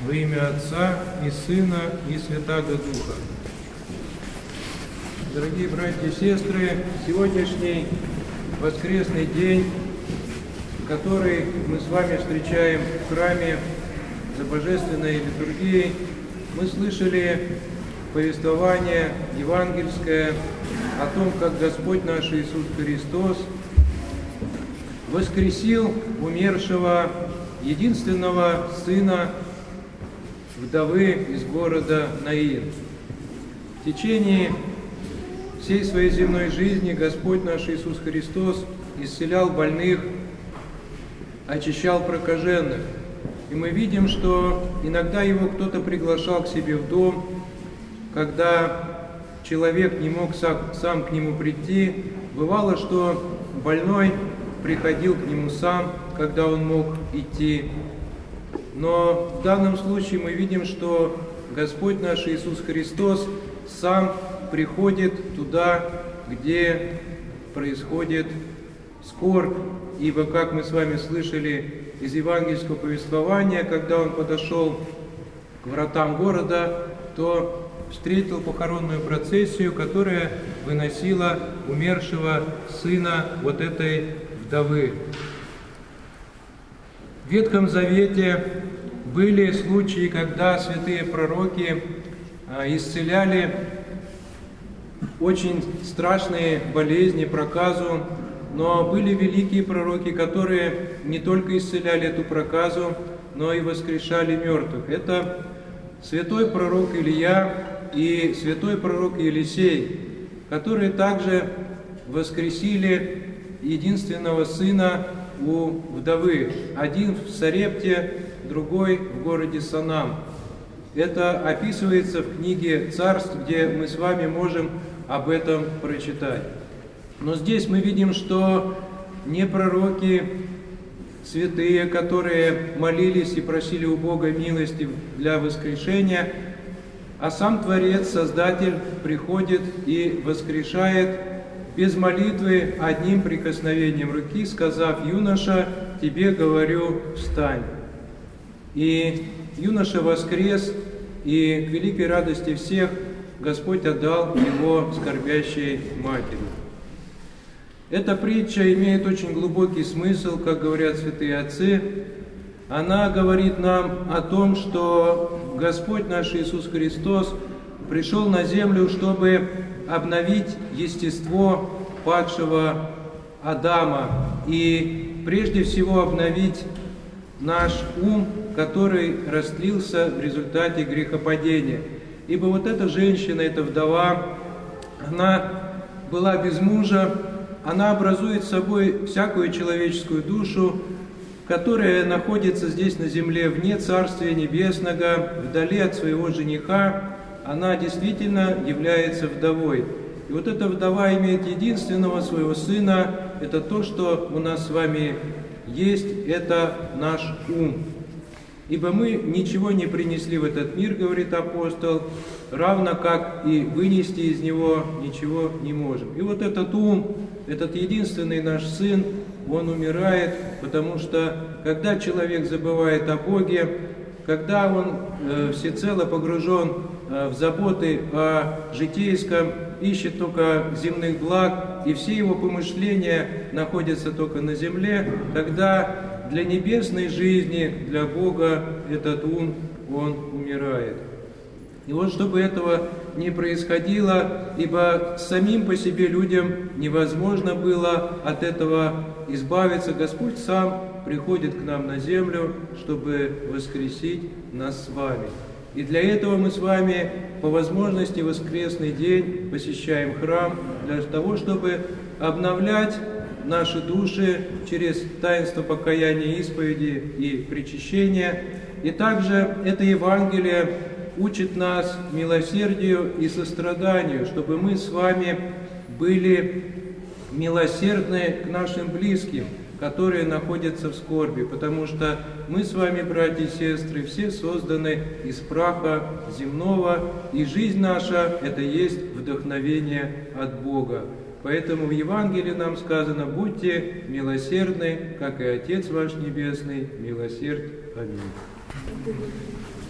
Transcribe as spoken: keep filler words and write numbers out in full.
Во имя Отца и Сына и Святаго Духа. Дорогие братья и сестры, сегодняшний воскресный день, который мы с вами встречаем в храме за божественной литургией, мы слышали повествование евангельское о том, как Господь наш Иисус Христос воскресил умершего единственного сына вдовы из города Наин. В течение всей своей земной жизни Господь наш Иисус Христос исцелял больных, очищал прокаженных. И мы видим, что иногда его кто-то приглашал к себе в дом, когда человек не мог сам, сам к нему прийти. Бывало, что больной приходил к нему сам, когда он мог идти. Но в данном случае мы видим, что Господь наш Иисус Христос сам приходит туда, где происходит скорбь. Ибо, как мы с вами слышали из евангельского повествования, когда он подошел к вратам города, то встретил похоронную процессию, которая выносила умершего сына вот этой вдовы. В Ветхом Завете были случаи, когда святые пророки исцеляли очень страшные болезни, проказу, но были великие пророки, которые не только исцеляли эту проказу, но и воскрешали мертвых. Это святой пророк Илия и святой пророк Елисей, которые также воскресили единственного сына у вдовы. Один в Сарепте, другой в городе Санам. Это описывается в книге Царств, где мы с вами можем об этом прочитать. Но здесь мы видим, что не пророки святые, которые молились и просили у Бога милости для воскрешения, а сам Творец, Создатель, приходит и воскрешает без молитвы одним прикосновением руки, сказав: «Юноша, тебе говорю, встань». И юноша воскрес, и к великой радости всех Господь отдал его скорбящей матери. Эта притча имеет очень глубокий смысл, как говорят святые отцы. Она говорит нам о том, что Господь наш Иисус Христос пришел на землю, чтобы обновить естество падшего Адама и прежде всего обновить наш ум, который растлился в результате грехопадения. Ибо вот эта женщина, эта вдова, она была без мужа, она образует собой всякую человеческую душу, которая находится здесь на земле вне Царствия Небесного, вдали от своего жениха. Она действительно является вдовой. И вот эта вдова имеет единственного своего сына. Это то, что у нас с вами есть, это наш ум. Ибо мы ничего не принесли в этот мир, говорит апостол, равно как и вынести из него ничего не можем. И вот этот ум, этот единственный наш сын, он умирает, потому что когда человек забывает о Боге, когда он э, всецело погружен э, в заботы о житейском, ищет только земных благ, и все его помышления находятся только на земле, тогда для небесной жизни, для Бога этот ум, он умирает. И вот чтобы этого не происходило, ибо самим по себе людям невозможно было от этого избавиться, Господь сам приходит к нам на землю, чтобы воскресить нас с вами. И для этого мы с вами по возможности воскресный день посещаем храм, для того, чтобы обновлять наши души через таинство покаяния, исповеди и причащения. И также это Евангелие учит нас милосердию и состраданию, чтобы мы с вами были милосердны к нашим близким, которые находятся в скорби, потому что мы с вами, братья и сестры, все созданы из праха земного, и жизнь наша – это есть вдохновение от Бога. Поэтому в Евангелии нам сказано: будьте милосердны, как и Отец ваш Небесный милосерд. Аминь.